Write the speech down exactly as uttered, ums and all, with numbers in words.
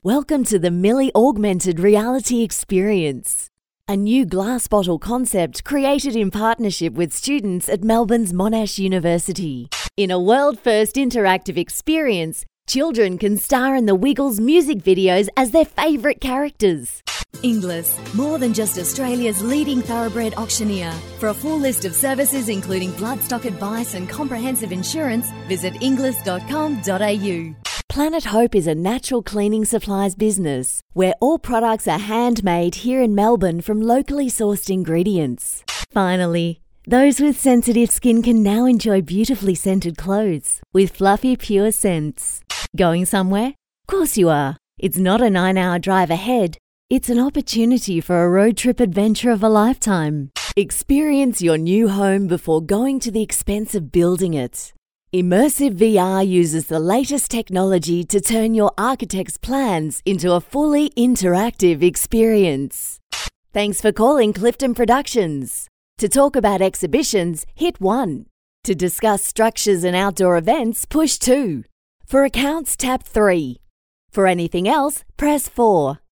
Welcome to the Millie Augmented Reality Experience, a new glass bottle concept created in partnership with students at Melbourne's Monash University. In a world-first interactive experience, children can star in the Wiggles music videos as their favourite characters. Inglis, more than just Australia's leading thoroughbred auctioneer. For a full list of services including bloodstock advice and comprehensive insurance, visit inglis dot com dot a u. Planet Hope is a natural cleaning supplies business where all products are handmade here in Melbourne from locally sourced ingredients. Finally, those with sensitive skin can now enjoy beautifully scented clothes with fluffy, pure scents. Going somewhere? Of course you are. It's not a nine-hour drive ahead. It's an opportunity for a road trip adventure of a lifetime. Experience your new home before going to the expense of building it. Immersive V R uses the latest technology to turn your architect's plans into a fully interactive experience. Thanks for calling Clifton Productions. To talk about exhibitions, hit one. To discuss structures and outdoor events, push two. For accounts, tap three. For anything else, press four.